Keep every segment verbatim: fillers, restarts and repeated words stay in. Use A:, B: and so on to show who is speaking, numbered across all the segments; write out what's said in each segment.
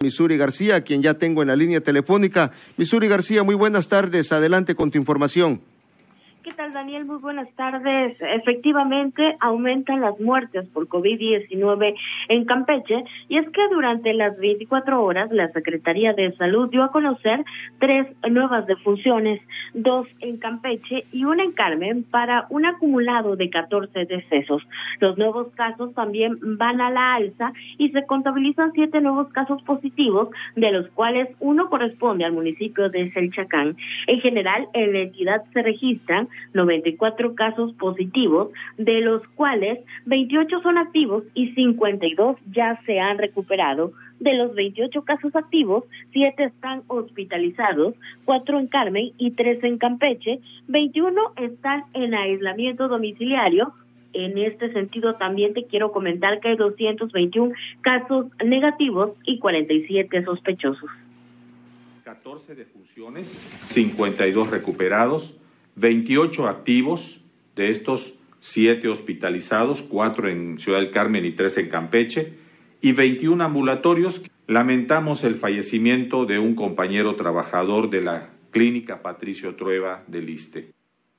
A: Misuri García, a quien ya tengo en la línea telefónica. Misuri García, muy buenas tardes, adelante con tu información.
B: ¿Qué tal, Daniel? Muy buenas tardes. Efectivamente, aumentan las muertes por COVID diecinueve en Campeche, y es que durante las veinticuatro horas la Secretaría de Salud dio a conocer tres nuevas defunciones, dos en Campeche y una en Carmen, para un acumulado de catorce decesos. Los nuevos casos también van a la alza y se contabilizan siete nuevos casos positivos, de los cuales uno corresponde al municipio de Xelchacán. En general, en la entidad se registran noventa y cuatro casos positivos, de los cuales veintiocho son activos y cincuenta y dos ya se han recuperado. De los veintiocho casos activos, siete están hospitalizados, cuatro en Carmen y tres en Campeche, veintiuno están en aislamiento domiciliario. En este sentido, también te quiero comentar que hay doscientos veintiún casos negativos y cuarenta y siete sospechosos.
C: catorce defunciones, cincuenta y dos recuperados, veintiocho activos, de estos siete hospitalizados, cuatro en Ciudad del Carmen y tres en Campeche, y veintiún ambulatorios. Lamentamos el fallecimiento de un compañero trabajador de la Clínica Patricio Trueba del ISSSTE.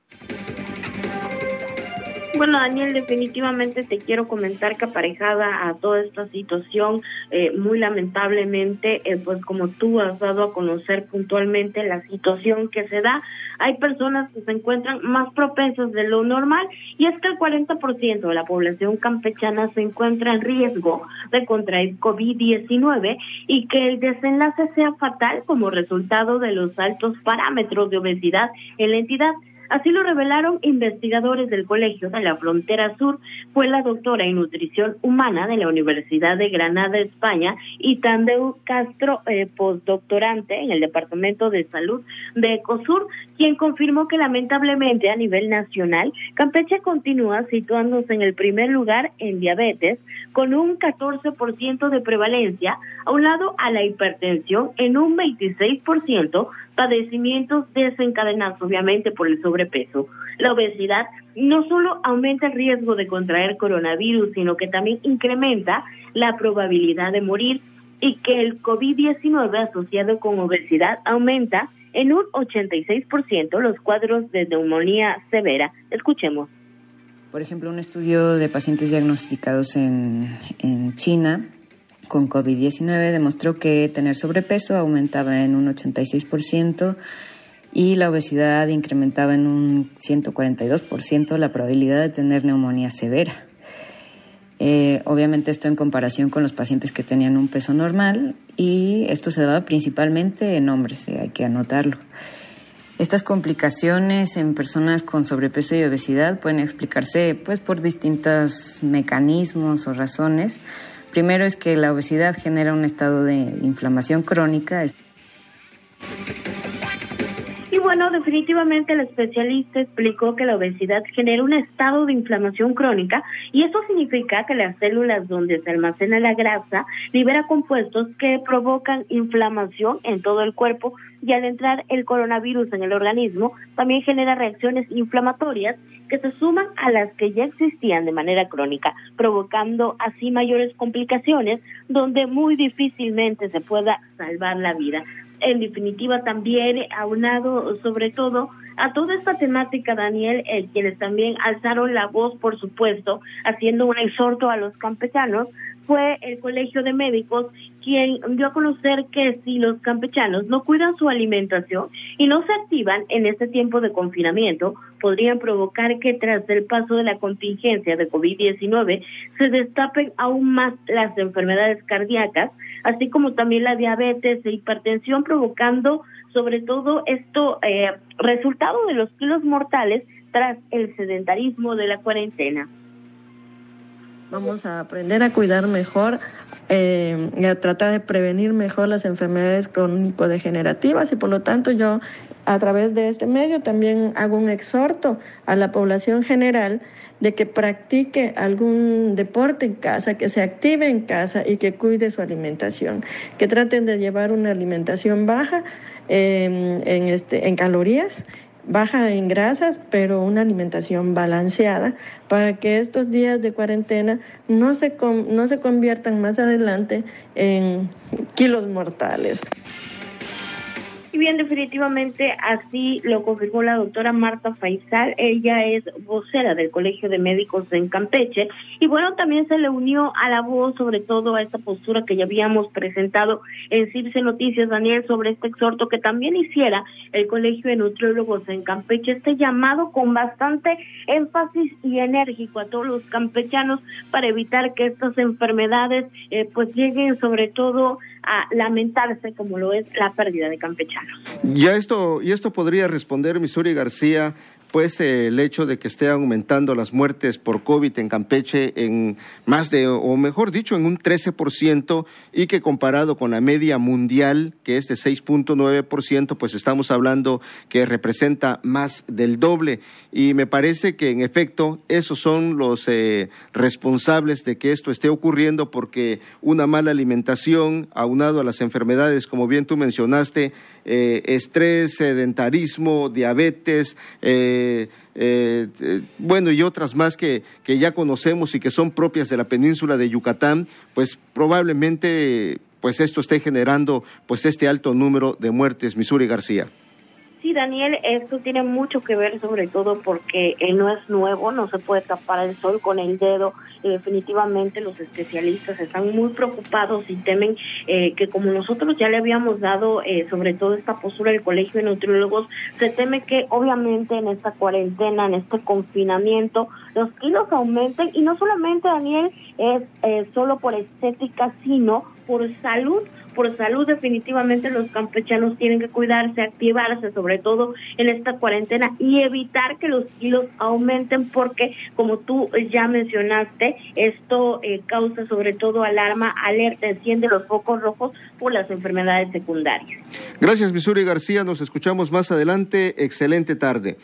B: Bueno, Daniel, definitivamente te quiero comentar que aparejada a toda esta situación, eh, muy lamentablemente, eh, pues como tú has dado a conocer puntualmente la situación que se da, hay personas que se encuentran más propensas de lo normal, y es que el cuarenta por ciento de la población campechana se encuentra en riesgo de contraer COVID diecinueve y que el desenlace sea fatal como resultado de los altos parámetros de obesidad en la entidad. Así lo revelaron investigadores del Colegio de la Frontera Sur. Fue la doctora en nutrición humana de la Universidad de Granada, España, y Tandeu Castro, eh, postdoctorante en el Departamento de Salud de Ecosur, quien confirmó que lamentablemente a nivel nacional, Campeche continúa situándose en el primer lugar en diabetes, con un catorce por ciento de prevalencia, aunado a la hipertensión en un veintiséis por ciento, padecimientos desencadenados obviamente por el sobrepeso. La obesidad no solo aumenta el riesgo de contraer coronavirus, sino que también incrementa la probabilidad de morir, y que el COVID diecinueve asociado con obesidad aumenta en un ochenta y seis por ciento los cuadros de neumonía severa. Escuchemos.
D: Por ejemplo, un estudio de pacientes diagnosticados en, en China con COVID diecinueve demostró que tener sobrepeso aumentaba en un ochenta y seis por ciento y la obesidad incrementaba en un ciento cuarenta y dos por ciento la probabilidad de tener neumonía severa. Eh, obviamente esto en comparación con los pacientes que tenían un peso normal, y esto se daba principalmente en hombres, eh, hay que anotarlo. Estas complicaciones en personas con sobrepeso y obesidad pueden explicarse pues por distintos mecanismos o razones. Primero es que la obesidad genera un estado de inflamación crónica.
B: Y bueno, definitivamente el especialista explicó que la obesidad genera un estado de inflamación crónica, y eso significa que las células donde se almacena la grasa libera compuestos que provocan inflamación en todo el cuerpo, y al entrar el coronavirus en el organismo también genera reacciones inflamatorias que se suman a las que ya existían de manera crónica, provocando así mayores complicaciones donde muy difícilmente se pueda salvar la vida. En definitiva, también aunado sobre todo a toda esta temática, Daniel, eh, quienes también alzaron la voz, por supuesto, haciendo un exhorto a los campechanos, fue el Colegio de Médicos, quien dio a conocer que si los campechanos no cuidan su alimentación y no se activan en este tiempo de confinamiento, podrían provocar que tras el paso de la contingencia de COVID diecinueve se destapen aún más las enfermedades cardíacas, así como también la diabetes e hipertensión, provocando sobre todo esto eh, resultado de los kilos mortales tras el sedentarismo de la cuarentena.
E: Vamos a aprender a cuidar mejor eh, y a tratar de prevenir mejor las enfermedades crónico-degenerativas, y por lo tanto yo a través de este medio también hago un exhorto a la población general de que practique algún deporte en casa, que se active en casa y que cuide su alimentación, que traten de llevar una alimentación baja eh, en, este, en calorías, baja en grasas, pero una alimentación balanceada para que estos días de cuarentena no se, com- no se conviertan más adelante en kilos mortales.
B: Y bien, definitivamente así lo confirmó la doctora Marta Faisal. Ella es vocera del Colegio de Médicos en Campeche y bueno, también se le unió a la voz, sobre todo a esta postura que ya habíamos presentado en CIRSE Noticias, Daniel, sobre este exhorto que también hiciera el Colegio de Nutriólogos en Campeche, este lamenado con bastante énfasis y enérgico a todos los campechanos para evitar que estas enfermedades eh, pues lleguen sobre todo a lamentarse como lo es la pérdida de campechanos.
A: Ya esto, y esto podría responder Missouri García, pues eh, el hecho de que esté aumentando las muertes por COVID en Campeche en más de, o mejor dicho, en un trece por ciento, y que comparado con la media mundial, que es de seis punto nueve por ciento, pues estamos hablando que representa más del doble. Y me parece que en efecto esos son los eh, responsables de que esto esté ocurriendo, porque una mala alimentación, aunado a las enfermedades, como bien tú mencionaste, eh, estrés, sedentarismo, diabetes, eh, Eh, eh, eh, bueno, y otras más que, que ya conocemos y que son propias de la península de Yucatán, pues probablemente pues esto esté generando pues este alto número de muertes. Missouri García.
B: Sí, Daniel, esto tiene mucho que ver sobre todo porque eh, no es nuevo, no se puede tapar el sol con el dedo. Y definitivamente los especialistas están muy preocupados y temen eh, que como nosotros ya le habíamos dado eh, sobre todo esta postura del Colegio de Nutriólogos, se teme que obviamente en esta cuarentena, en este confinamiento, los kilos aumenten y no solamente, Daniel, es eh, solo por estética, sino por salud. Por salud, definitivamente los campechanos tienen que cuidarse, activarse, sobre todo en esta cuarentena, y evitar que los kilos aumenten, porque como tú ya mencionaste, esto eh, causa sobre todo alarma, alerta, enciende los focos rojos por las enfermedades secundarias.
A: Gracias, Missouri García, nos escuchamos más adelante. Excelente tarde.